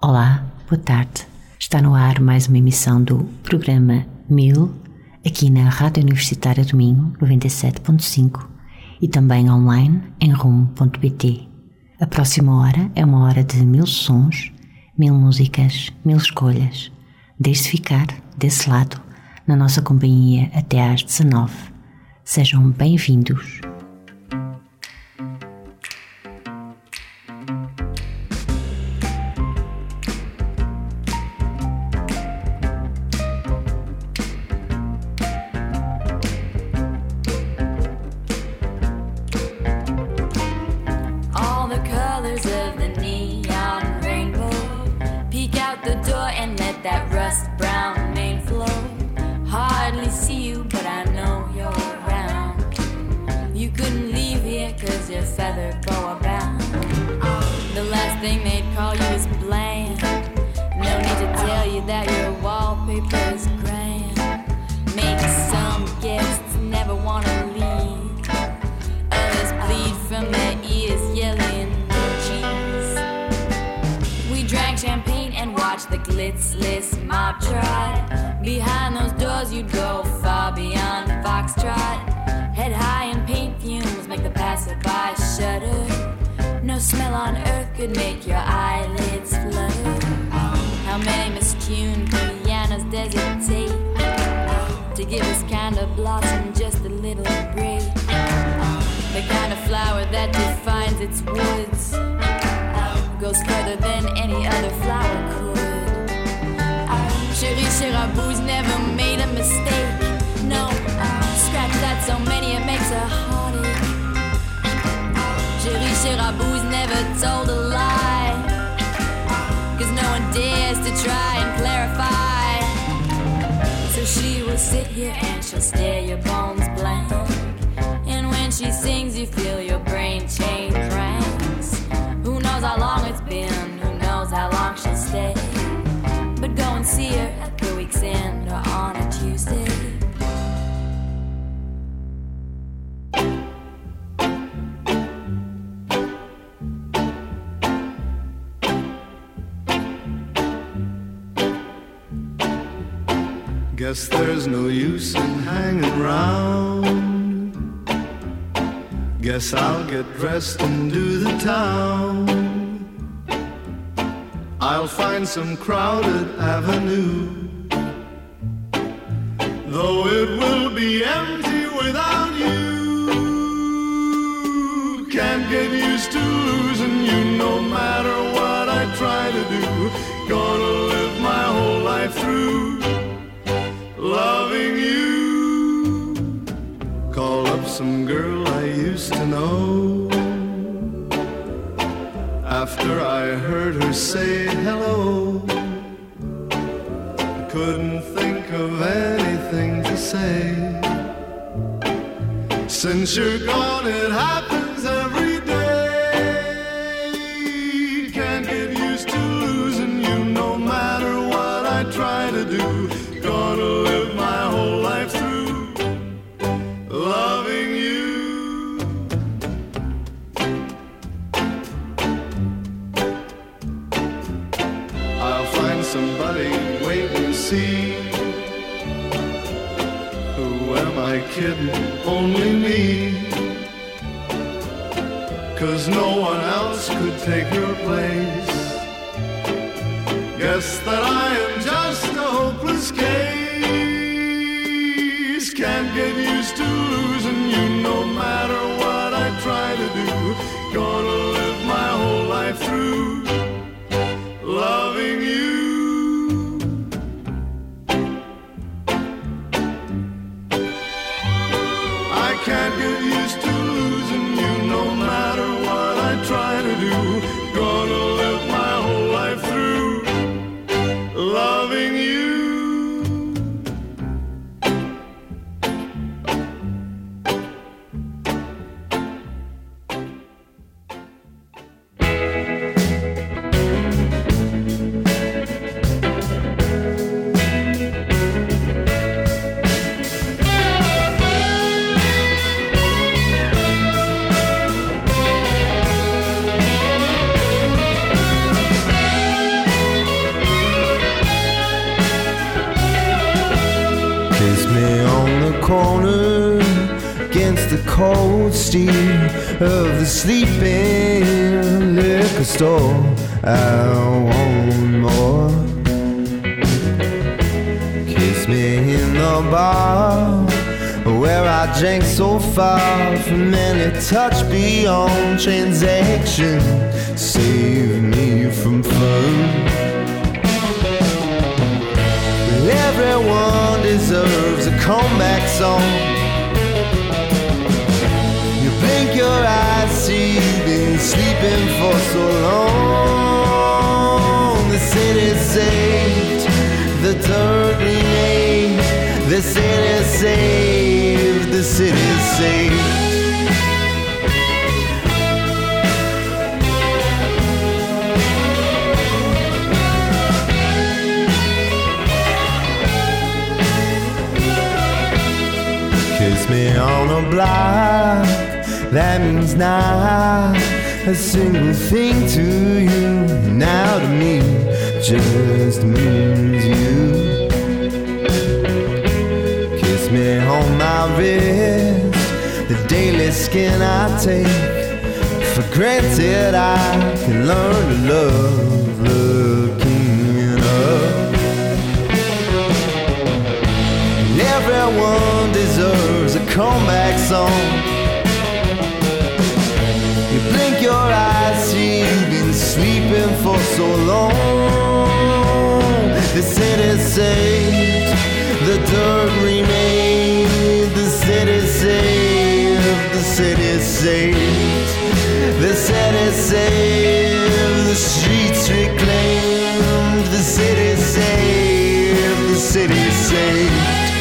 Olá, boa tarde. Está no ar mais uma emissão do programa 1000, aqui na Rádio Universitária do Minho, 97.5 e também online em rumo.pt. A próxima hora é uma hora de 1000 sons, 1000 músicas, 1000 escolhas. Deixe-se ficar desse lado, na nossa companhia até às 19. Sejam bem-vindos. Guess there's no use in hanging round. Guess I'll get dressed and do the town. I'll find some crowded avenue, though it will be empty without you. Can't get used to losing you no matter what I try to do. Gonna live my whole life through loving you. Call up some girl I used to know. After I heard her say hello, I couldn't think of anything to say. Since you're gone, it happens every day. Can't get used to losing you no matter what I try to do. Gonna live my whole life through loving you. I'll find somebody wait and see. Who am I kidding? Only me. 'Cause no one else could take your place. Guess that I am just a hopeless case. Can't get used to losing you no matter what I try to do. Gonna live my whole life through loving you. I can't get used to losing you no matter what I try to do. Gonna live my whole life through loving you. corner against the cold steel of the sleeping liquor store. I want more. Kiss me in the bar where I drank so far from any touch beyond transaction. Save me from fun. Everyone deserves a comeback song. You blink your eyes, see you've been sleeping for so long. The city's saved, the dirt remains. The city's saved, the city's saved. Kiss me on a block, that means not a single thing to you. Now to me, just means you. Kiss me on my wrist, the daily skin I take for granted. I can learn to love looking up. Everyone deserves a comeback song. You blink your eyes, see you've been sleeping for so long. The city's saved, the dirt remains. The city's saved, the city's saved. The city's saved, the streets reclaimed. The city's saved, the city's saved.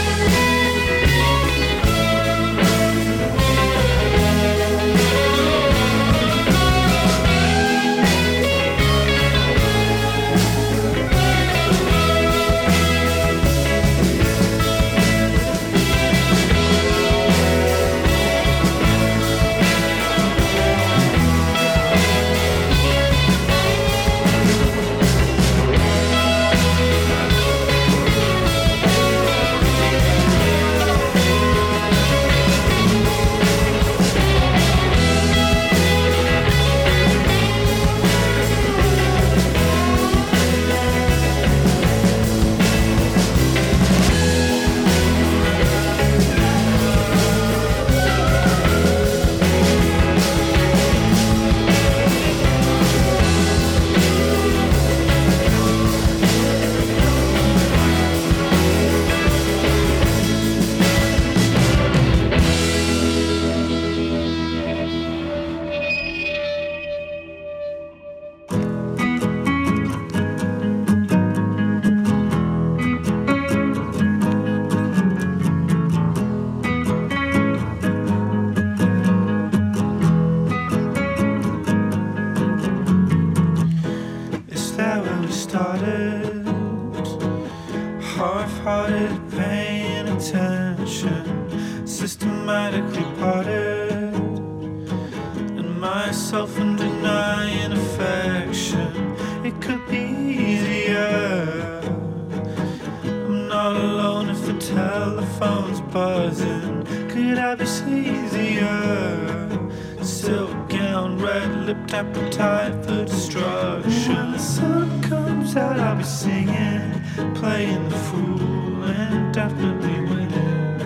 Appetite for destruction. When the sun comes out, I'll be singing, playing the fool and definitely winning.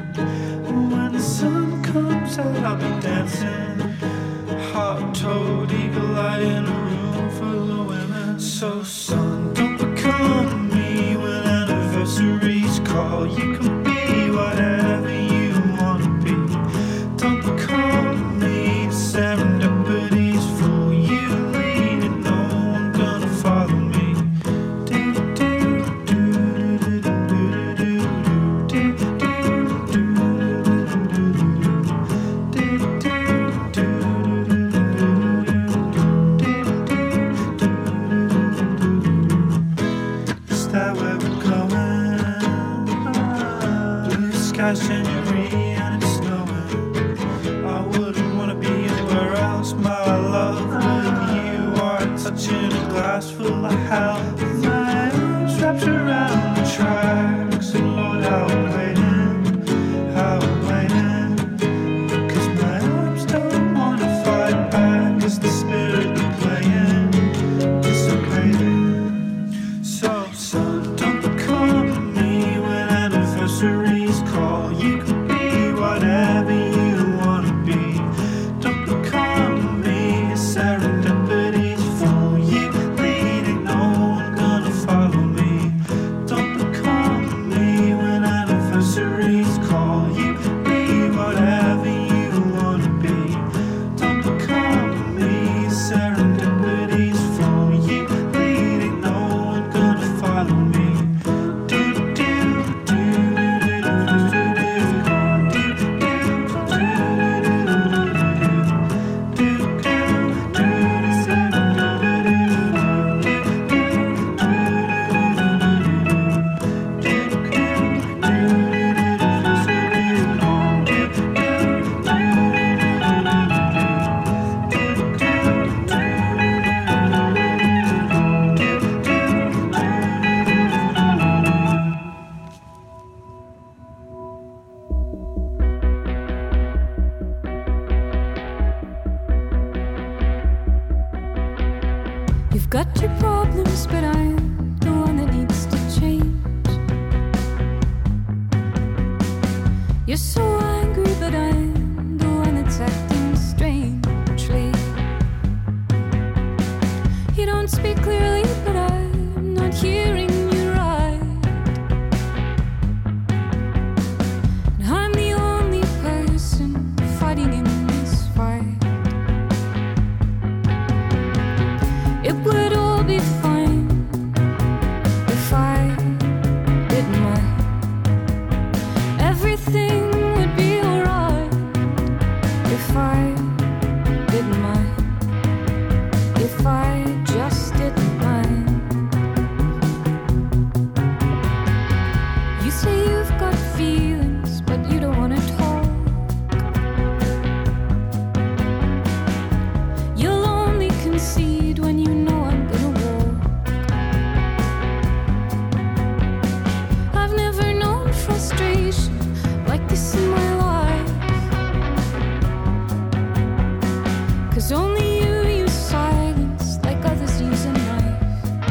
When the sun comes out, I'll be dancing, hot-toed, eagle-eyed in a room full of women. So son, don't become me when anniversaries call. You can be whatever you want to be. Don't become me, serendipity's full. And it's snowing. I wouldn't want to be anywhere else, my love. With you are touching a glass full of hell. My arms wrapped around the tracks, and Lord, how I'm waiting, how I'm follow me. Got your problems, but I'm the one that needs to change. You're so angry, but I'm the one that's acting strangely. You don't speak clearly, but I'm not hearing you right. And I'm the only person fighting in this fight. It would all be fine if I did my. Everything would be alright if I did my. If I just did mine. You say you've got feelings, but you don't wanna talk. You'll only concede when you know I'm gonna walk. I've never known frustration like this in my life. 'Cause only you use silence like others use a knife.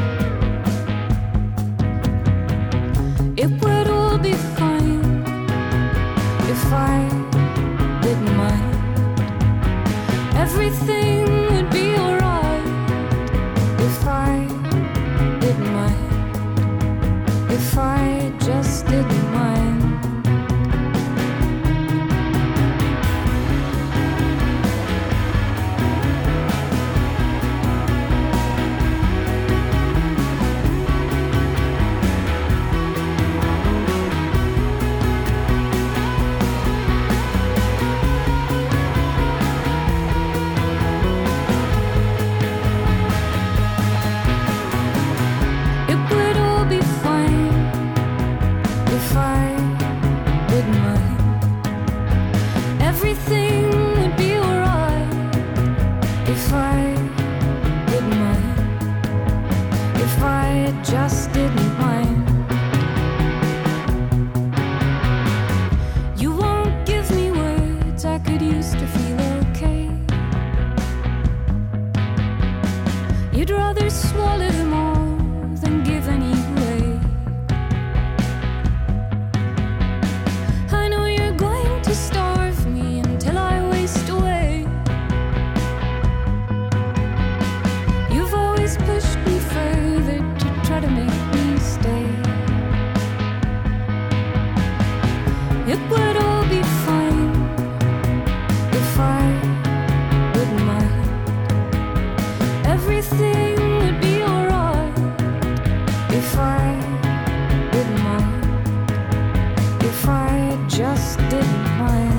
It would all be fine if I did mine. Everything would be alright if I did mine. If I just did mine. It would all be fine if I did mine. Everything would be alright if I did mine. If I just did mine. You won't give me words I could use to feel okay. You'd rather swallow them all than give any way. I know you're going to starve me until I waste away. You've always pushed me further to try to make me stay. It would all be fine if I did mine. Everything would be alright if I did mine. If I just did mine.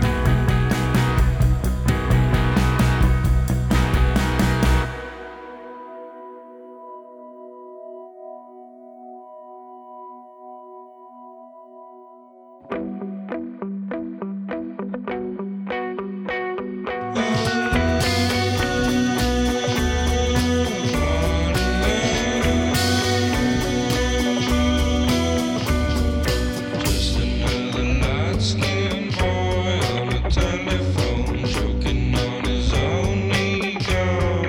Just another light-skinned boy on the telephone, choking on his own ego,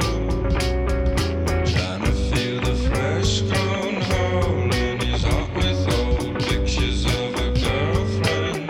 trying to feel the flesh grown hole in his heart with old pictures of a girlfriend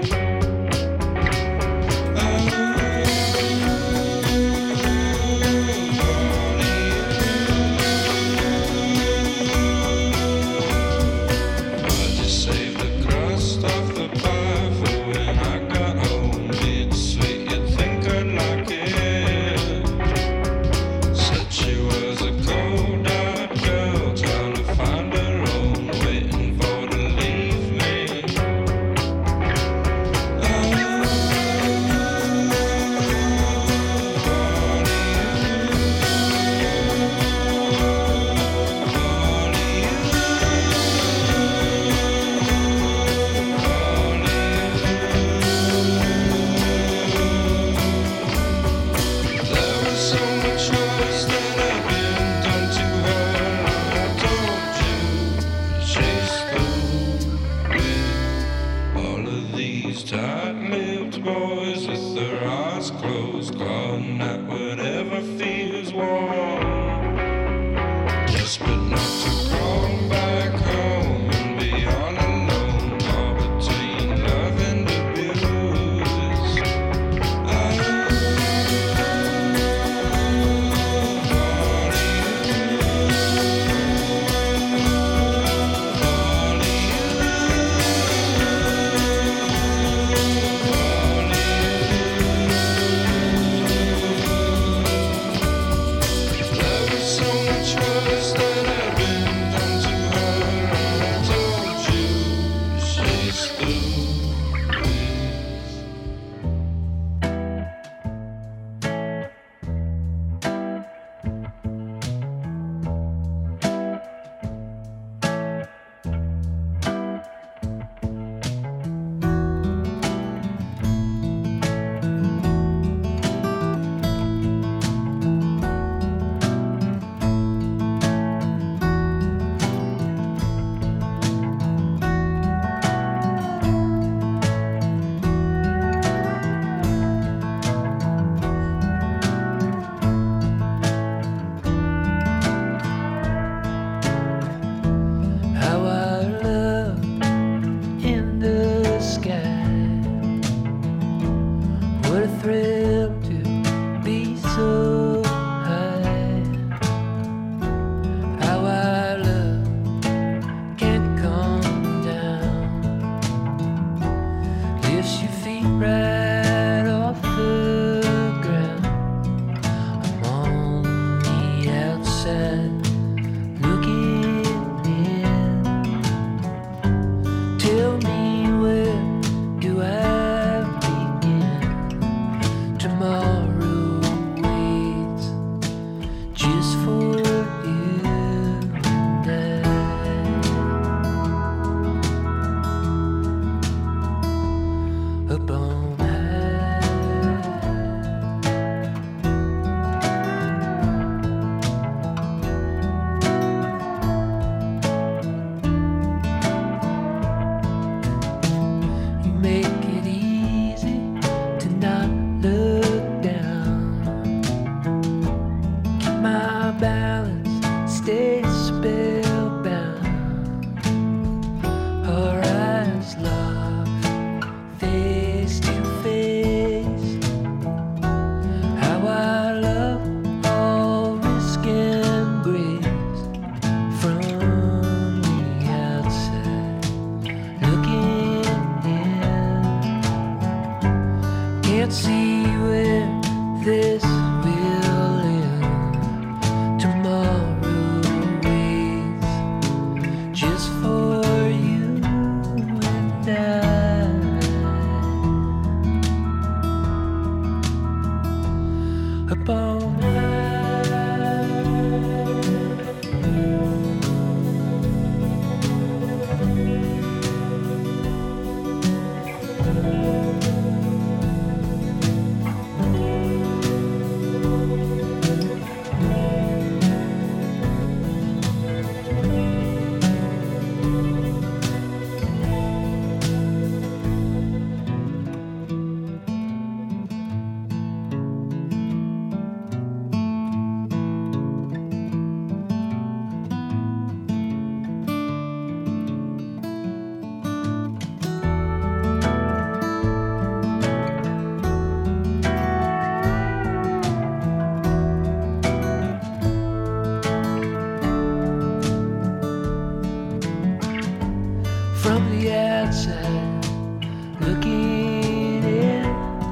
outside looking in.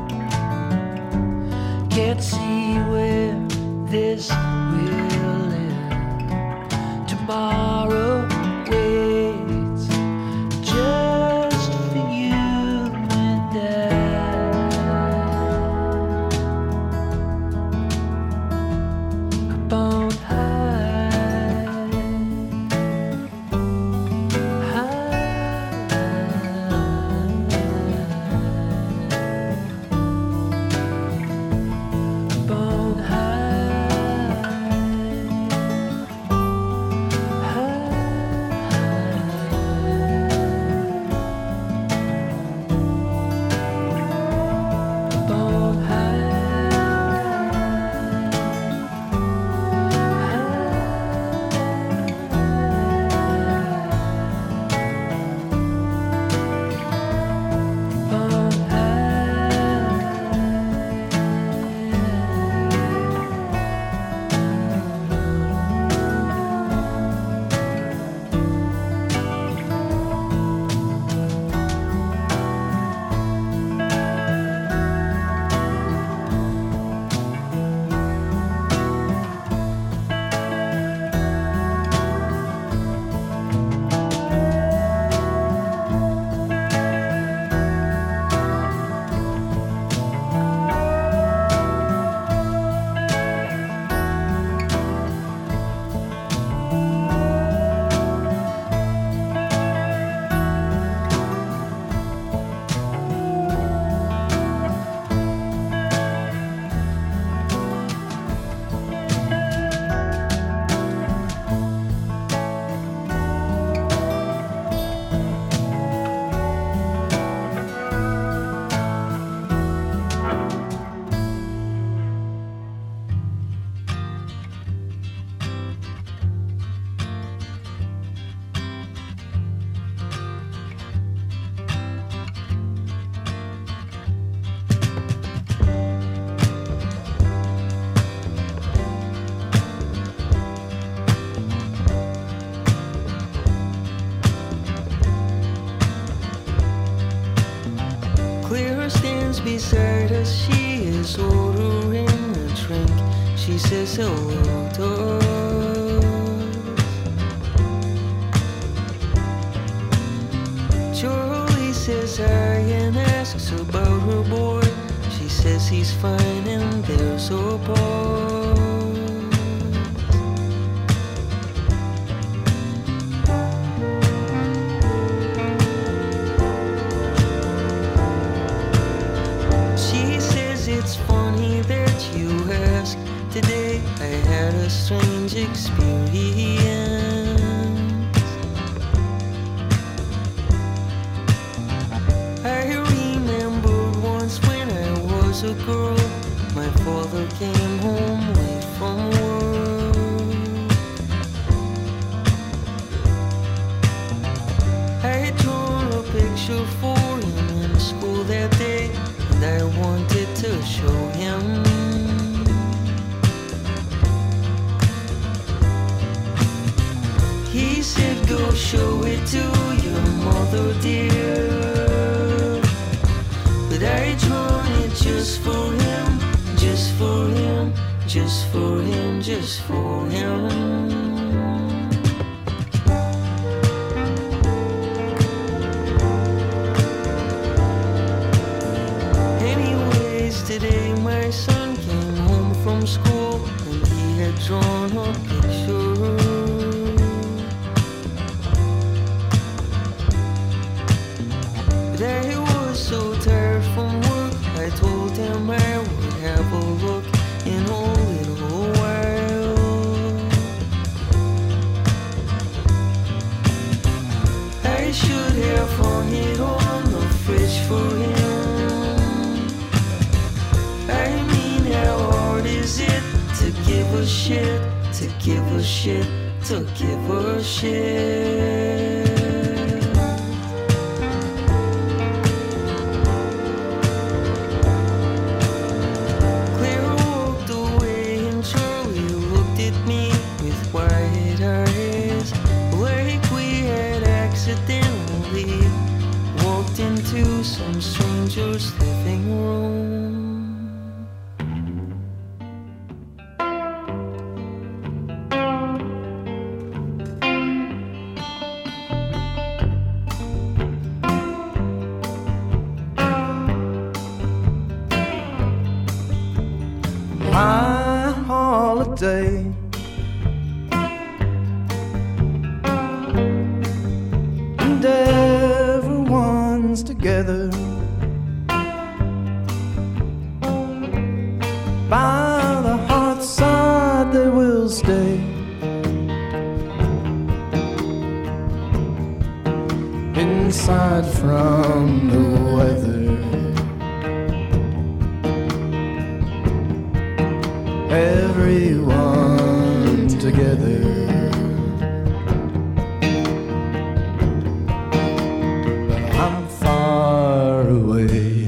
Can't see where this will end. Tomorrow waits just for you and I. Up on stands beside us, she is ordering a drink. She says hello to us. Charlie says hi and asks about her boy. She says he's fine and there's a pause. It's funny that you ask. Today I had a strange experience. I remembered once when I was a girl, my father came home late from work. I had drawn a picture for him in school that day, and I wanted to show him. He said, go show it to your mother, dear. But I drawn it just for him, just for him, just for him, just for him. Today my son came home from school and he had drawn a picture. But I was so tired from work, I told him I would have a look in a little while. I should have hung it on the fridge for him. I mean, how hard is it to give a shit, to give a shit, to give a shit? Claire walked away and Charlie looked at me with wide eyes, like we had accidentally into some stranger's living room. My holiday, and everyone's together by the hearth side. They will stay inside from the weather. Everyone together, but I'm far away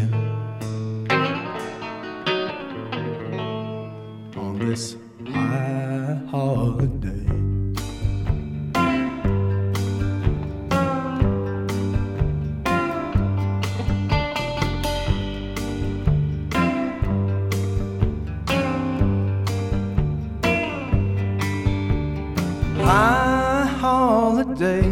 on this high holiday. My holiday,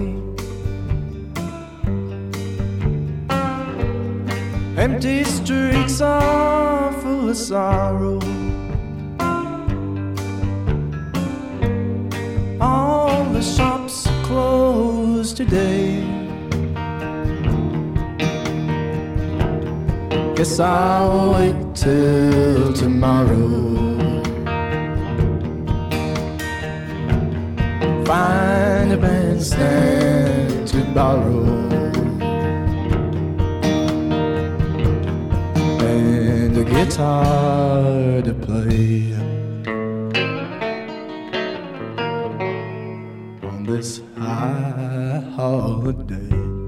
empty streets are full of sorrow. All the shops are closed today. Guess I'll wait till tomorrow. Find a bandstand to borrow and a guitar to play on this high holiday.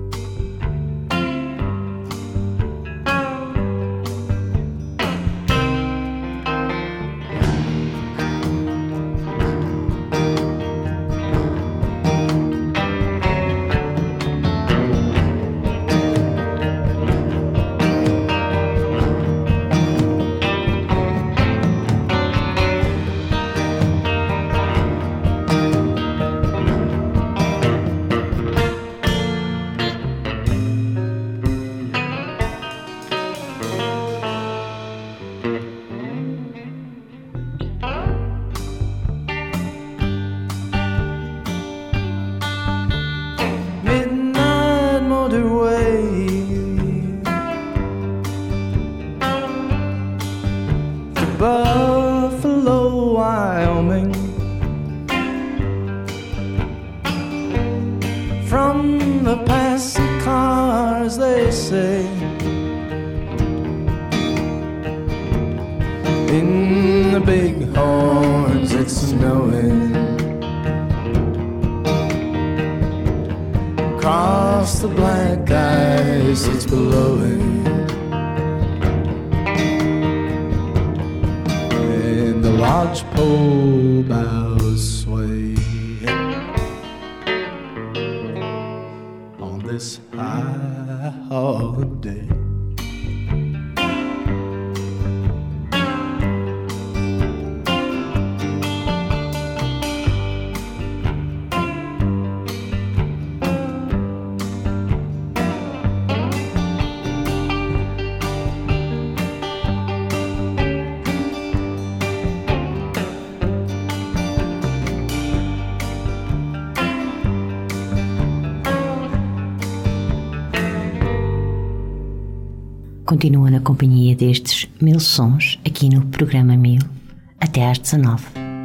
Midnight motorway to Buffalo, Wyoming. From the passing cars, they say, in the big horns it's snowing. Across the black ice it's blowing, and the lodgepole boughs sway on this high holiday. Continua na companhia destes 1000 sons aqui no programa 1000 até às 19.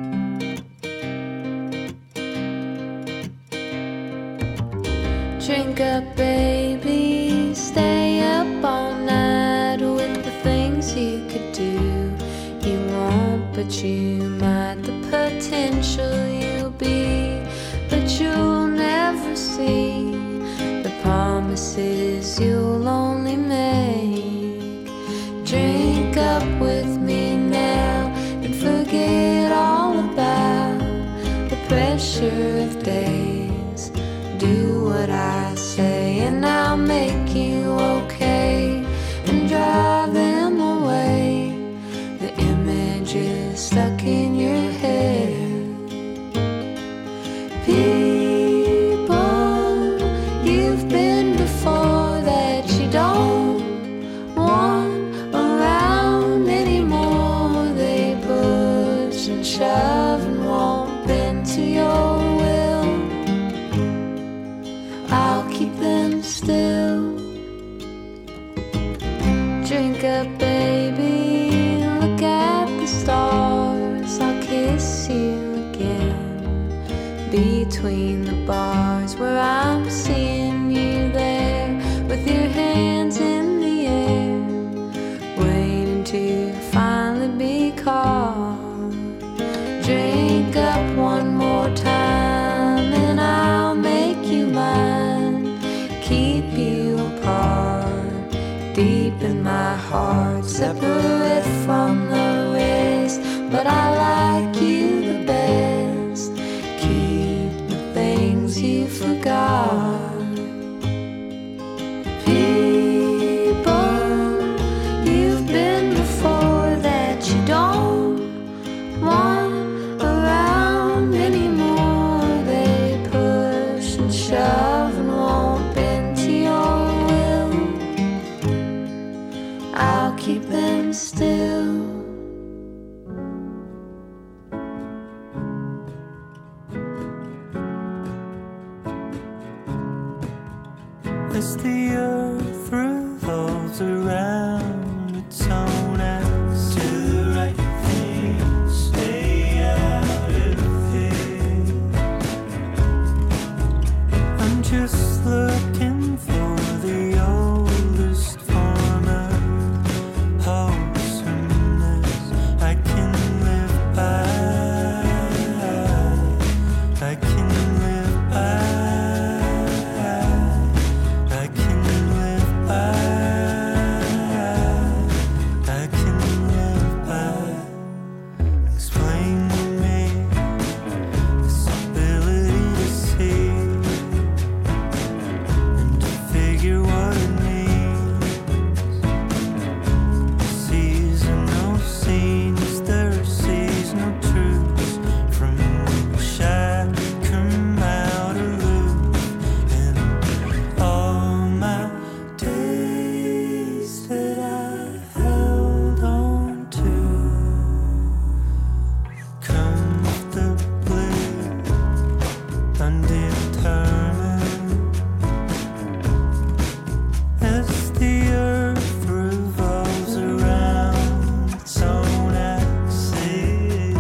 Drink up, baby, stay up all night with the things you could do. You won't, but you might. The potential you'll be, but you'll never see the promises you'll only make. Drink up with me now and forget all about the pressure of days. Do what I say and I'll make you okay. keeping my heart separate from the rest. But I like you the best. Keep the things you forgot. People you've been before that you don't want around anymore. They push and shove and won't bend to your will. I'll keep them still. As the earth revolves around its own axis, do the right thing, stay out of it. I'm just looking for the oldest form of wholesomeness I can live by. I can live by. I can live by. I can live by. Explain to me this ability to see and to figure what it means. Seasonal scenes, there are seasonal truths from which I come out aloof. And all my days that I held on to comfortably undetermined. As the earth revolves around its own axis,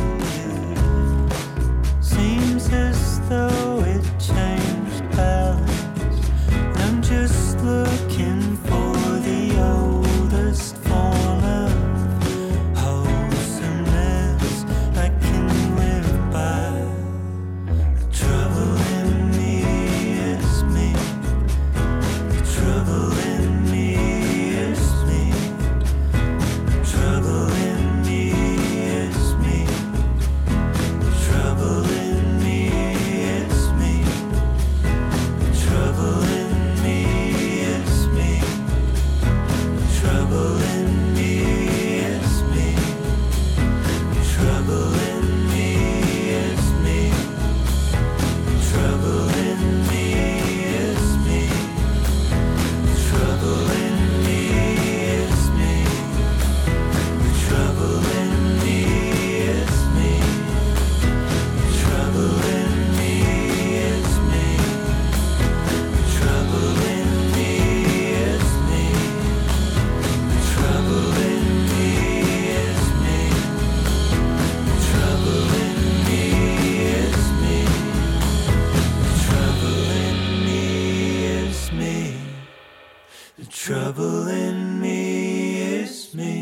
seems as though it changed balance. I'm just looking for the oldest form of wholesomeness I can live by. The trouble in me is me. The trouble in me is me. The trouble in me is me. The trouble in me is me. The trouble in me is me. The trouble in me is me. The trouble in me is me. The trouble in me is me. The trouble in me is me. The trouble in me is me. The trouble in me is me. The trouble in me is me. The trouble in me is me. The trouble in me is me. The trouble in me is me. The trouble in me is me.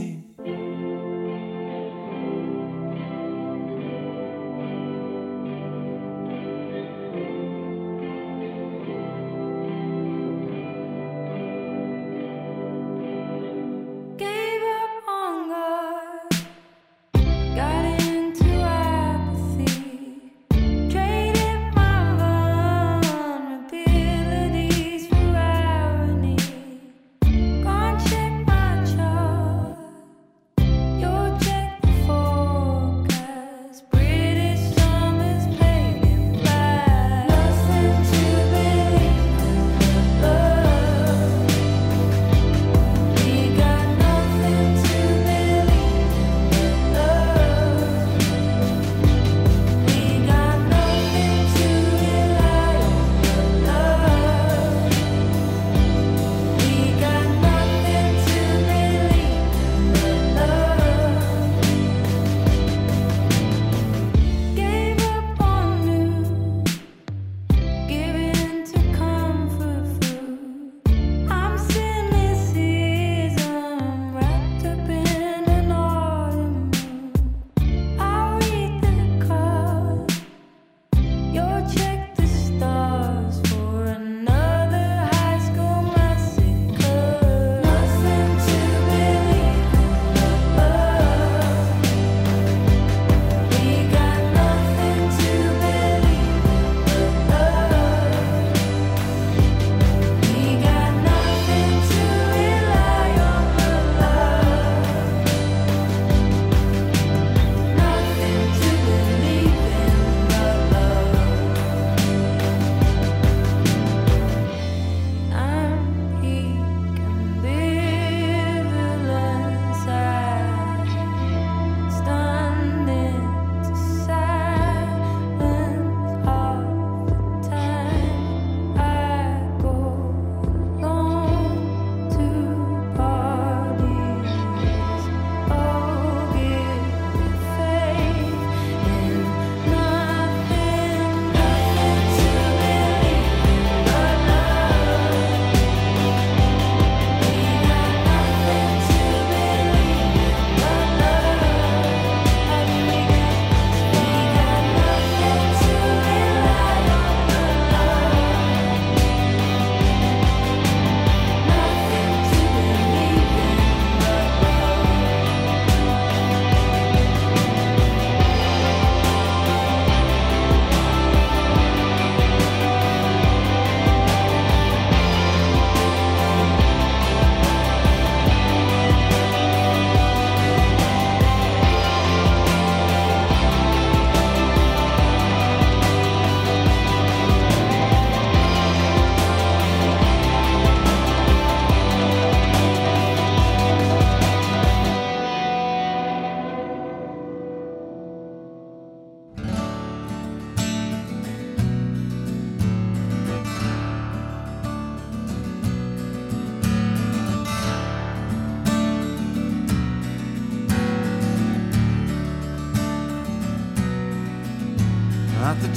Gave up on God, got into apathy, traded my vulnerabilities for irony. Conscious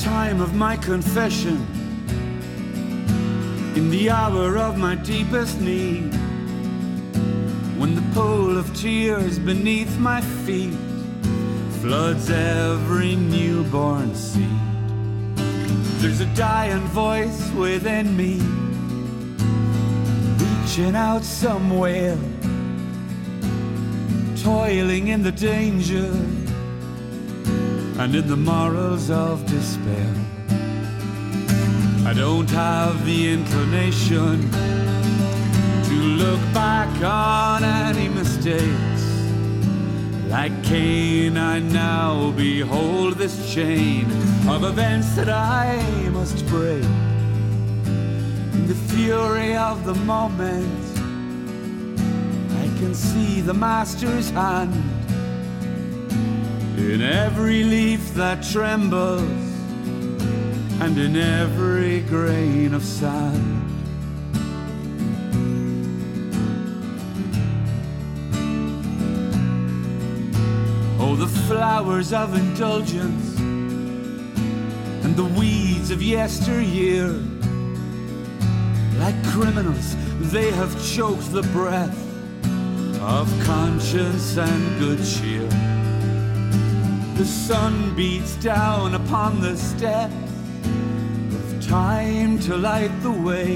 time of my confession, in the hour of my deepest need, when the pool of tears beneath my feet floods every newborn seed. There's a dying voice within me, reaching out somewhere, toiling in the danger and in the morals of despair. I don't have the inclination to look back on any mistakes. Like Cain, I now behold this chain of events that I must break. In the fury of the moment, I can see the Master's hand in every leaf that trembles and in every grain of sand. Oh, the flowers of indulgence and the weeds of yesteryear, like criminals, they have choked the breath of conscience and good cheer. The sun beats down upon the steps of time to light the way,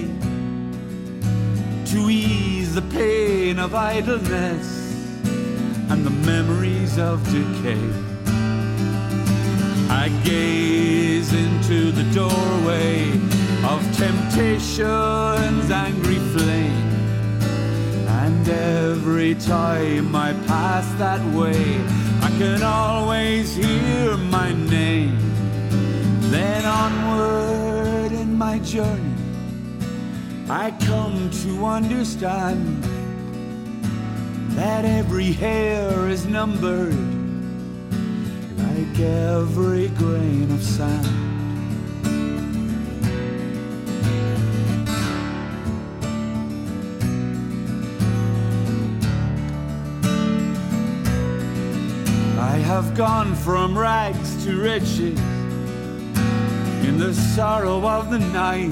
to ease the pain of idleness and the memories of decay. I gaze into the doorway of temptation's angry flame, and every time I pass that way, I can always hear my name. Then onward in my journey, I come to understand that every hair is numbered like every grain of sand. I have gone from rags to riches in the sorrow of the night,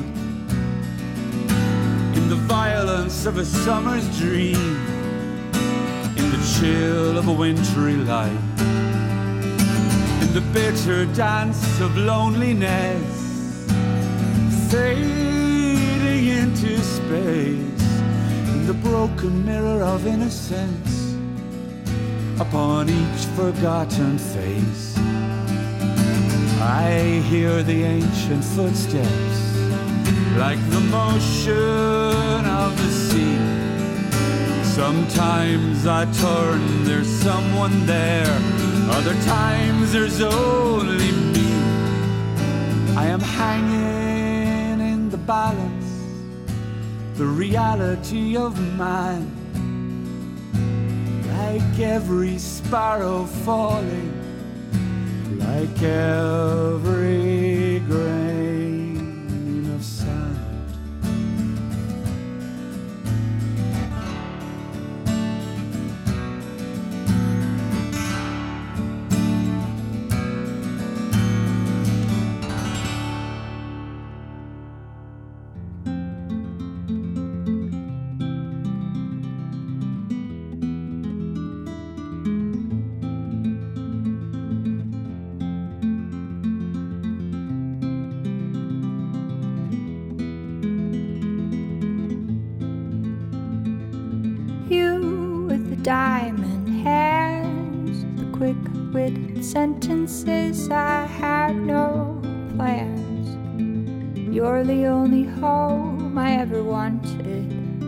in the violence of a summer's dream, in the chill of a wintry light, in the bitter dance of loneliness, fading into space, in the broken mirror of innocence upon each forgotten face. I hear the ancient footsteps like the motion of the sea. Sometimes I turn, there's someone there. Other times there's only me. I am hanging in the balance, the reality of man, like every sparrow falling, like every grain of sand. Diamond hands, the quick-witted sentences. I have no plans. You're the only home I ever wanted.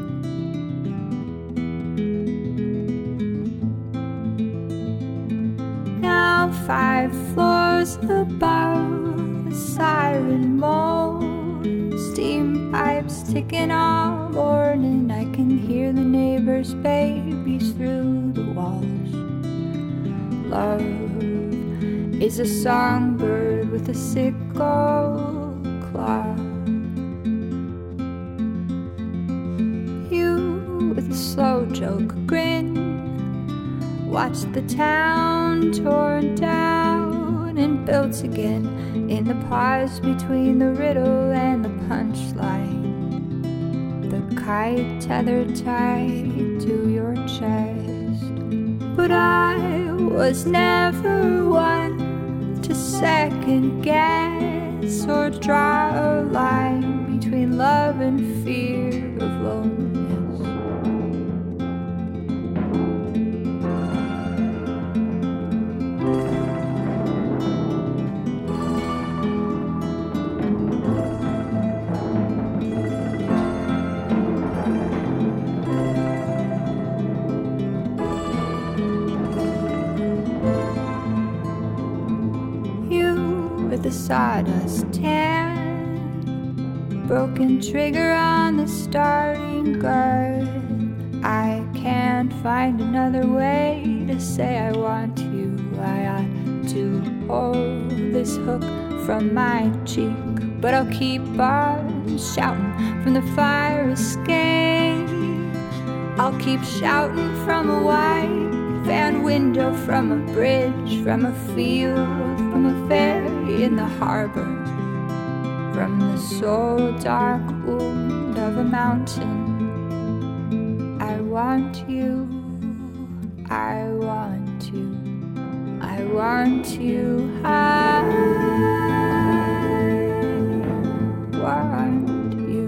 Now 5 floors above, the siren moan, steam pipes ticking all morning. I can hear the neighbors' babies through the walls. Love is a songbird with a sickle claw. You with a slow joke grin, watch the town torn down down and built again in the pause between the riddle and the punchline. The kite tethered tight to your chest. But I was never one to second guess or draw a line between love and fear of loneliness. The sawdust tan, broken trigger on the starting gun. I can't find another way to say I want you. I ought to hold this hook from my cheek, but I'll keep on shouting from the fire escape. I'll keep shouting from a white van window, from a bridge, from a field, from a ferry in the harbor, from the soul dark wound of a mountain. I want you, I want you, I want you, I want you.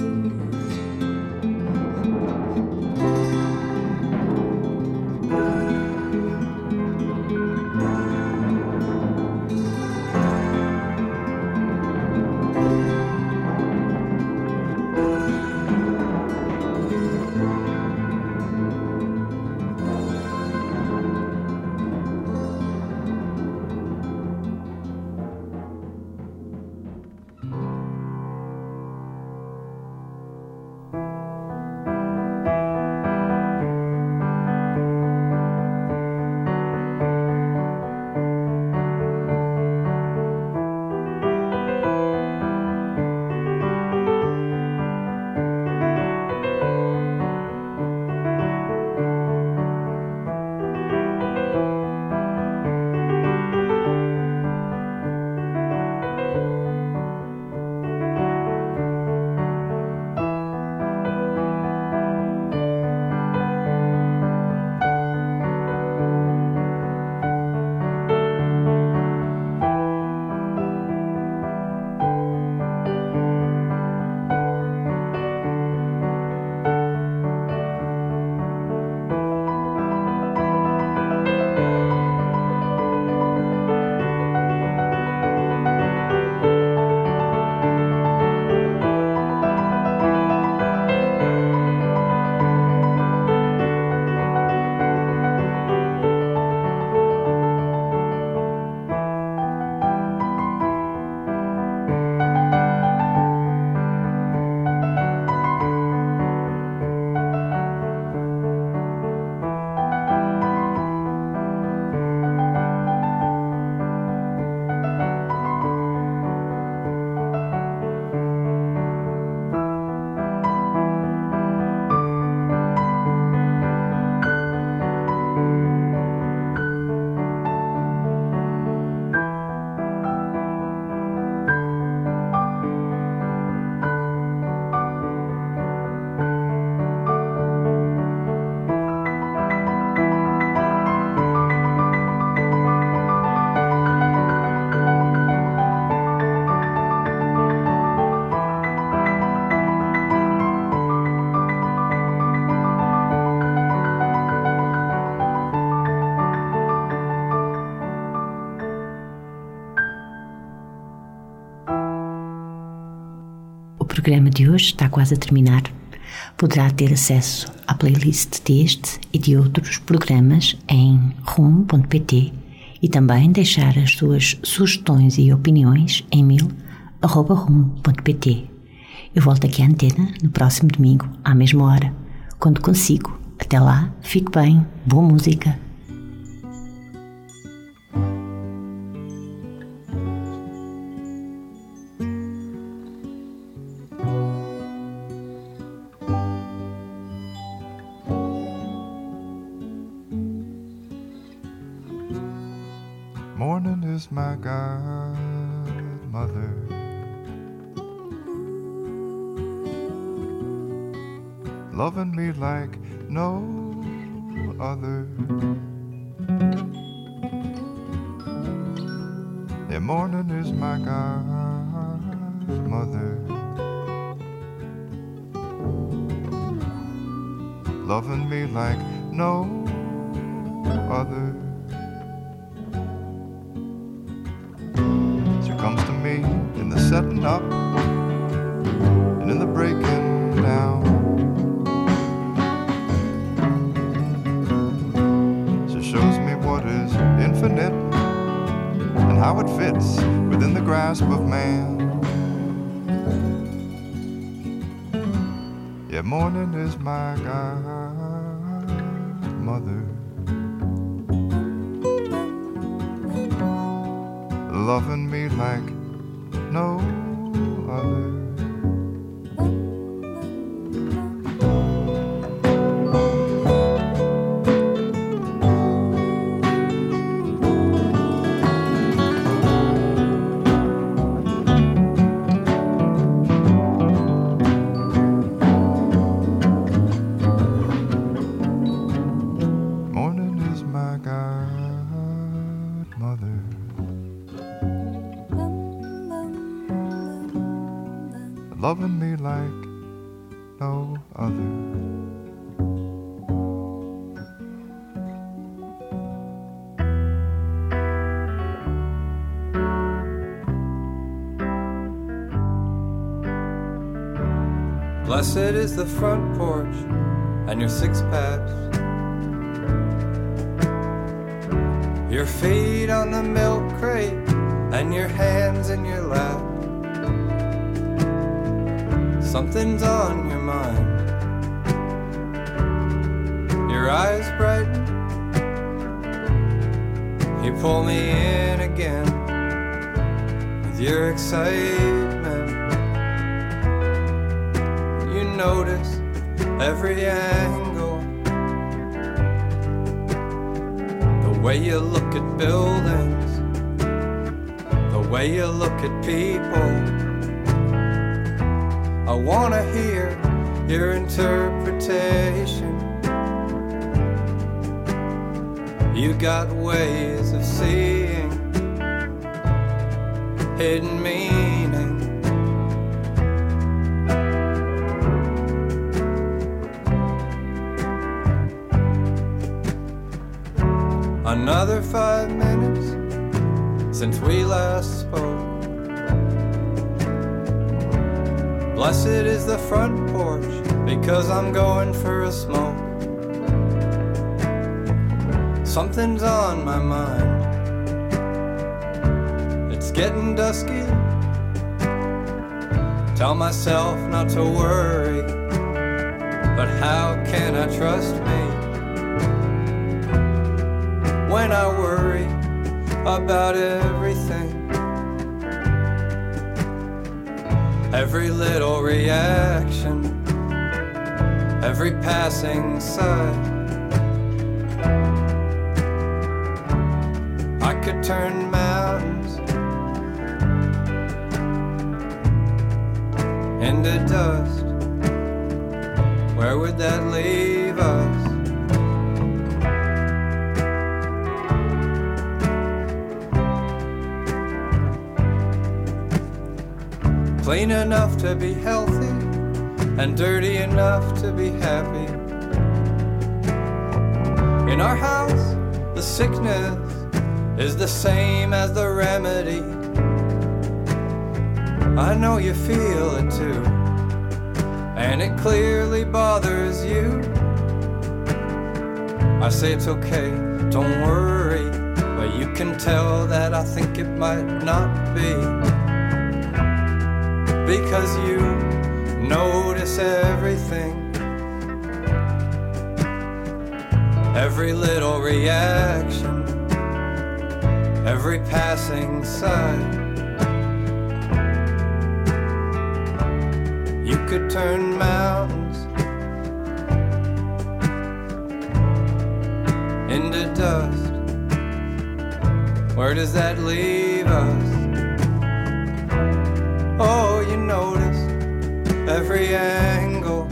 O programa de hoje está quase a terminar. Poderá ter acesso à playlist deste e de outros programas em rum.pt e também deixar as suas sugestões e opiniões em mail@rum.pt. Eu volto aqui à antena no próximo domingo, à mesma hora, quando consigo. Até lá, fique bem, boa música. Morning is my godmother. Loving me like no other. Yeah, morning is my godmother. Loving me like no other. She comes to me in the setting up and in the breaking down. She shows me what is infinite and how it fits within the grasp of man. Yeah, morning is my godmother. Loving me like no other. Loving me like no other. Blessed is the front porch and your six-packs, your feet on the milk crate and your hands in your lap. Something's on your mind. Your eyes brighten. You pull me in again with your excitement. You notice every angle, the way you look at buildings, the way you look at people. I wanna hear your interpretation. You got ways of seeing hidden meaning. Another 5 minutes since we last spoke. Blessed is the front porch because I'm going for a smoke. Something's on my mind. It's getting dusky. Tell myself not to worry, but how can I trust me when I worry about everything? Every little reaction, every passing sight. I could turn mountains into dust. Where would that leave us? Clean enough to be healthy and dirty enough to be happy. In our house, the sickness is the same as the remedy. I know you feel it too, and it clearly bothers you. I say it's okay, don't worry, but you can tell that I think it might not be. Because you notice everything, every little reaction, every passing sight. You could turn mountains into dust. Where does that leave us? Oh, you notice every angle,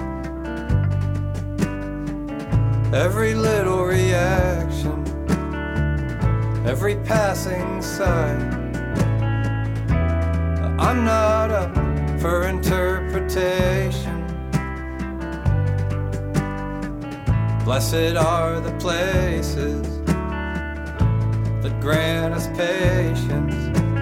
every little reaction, every passing sign. I'm not up for interpretation. Blessed are the places that grant us patience.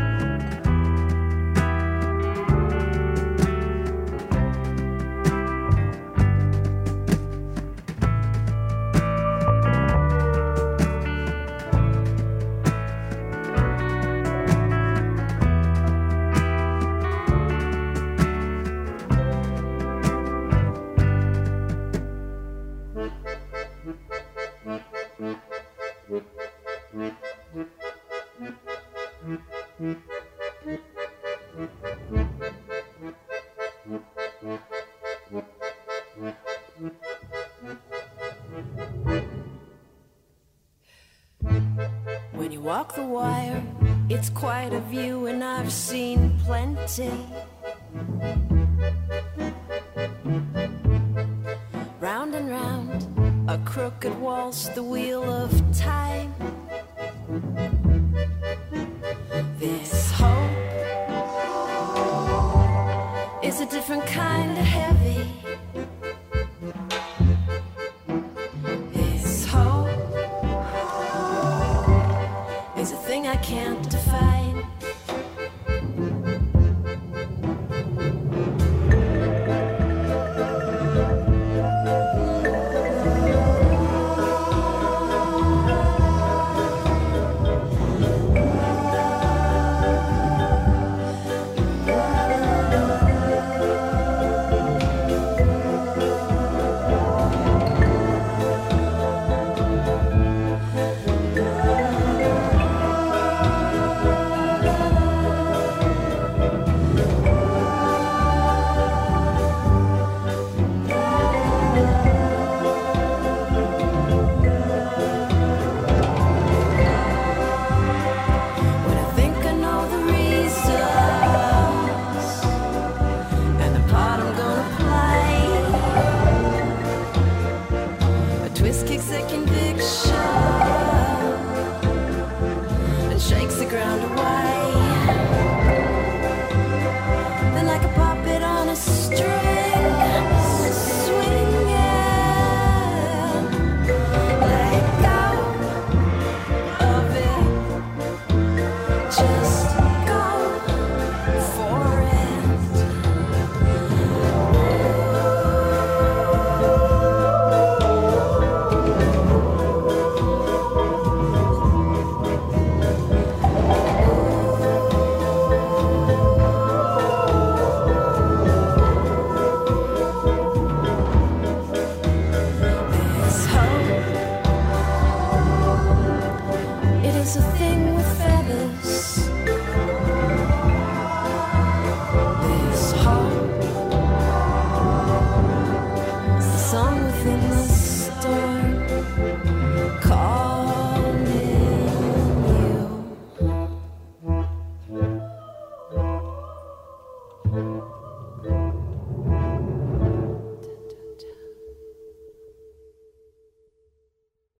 When you walk the wire, it's quite a view, and I've seen plenty. Round and round, a crooked waltz, the wheel of